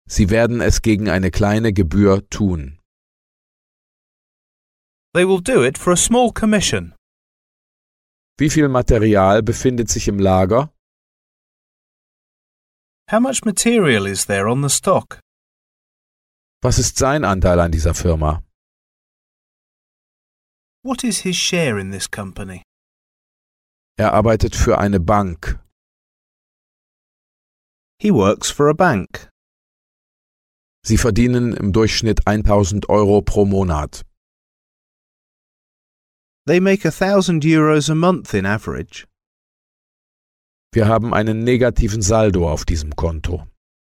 Sie werden es gegen eine kleine Gebühr tun. They will do it for a small commission. Wie viel Material befindet sich im Lager? How much material is there on the stock? Was ist sein Anteil an dieser Firma? What is his share in this company? Er arbeitet für eine Bank. He works for a bank. Sie verdienen im Durchschnitt 1.000 Euro pro Monat. They make €1,000 a month in average. Wir haben einen negativen Saldo auf diesem Konto.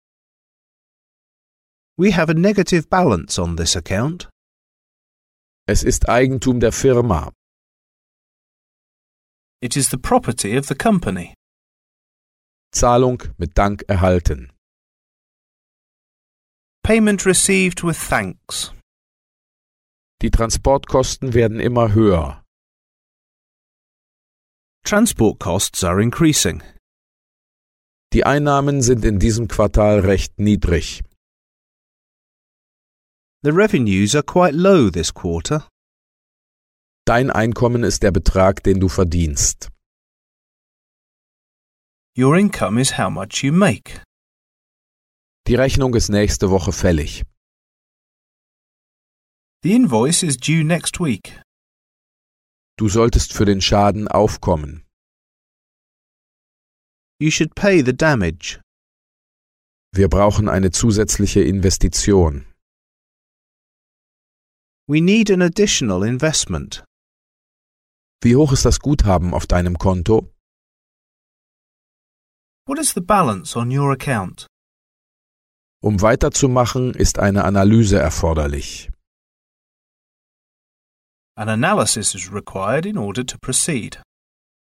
We have a negative balance on this account. Es ist Eigentum der Firma. It is the property of the company. Zahlung mit Dank erhalten. Payment received with thanks. Die Transportkosten werden immer höher. Transport costs are increasing. Die Einnahmen sind in diesem Quartal recht niedrig. The revenues are quite low this quarter. Dein Einkommen ist der Betrag, den du verdienst. Your income is how much you make. Die Rechnung ist nächste Woche fällig. The invoice is due next week. Du solltest für den Schaden aufkommen. You should pay the damage. Wir brauchen eine zusätzliche Investition. We need an additional investment. Wie hoch ist das Guthaben auf deinem Konto? What is the balance on your account? Um weiterzumachen, ist eine Analyse erforderlich. An analysis is required in order to proceed.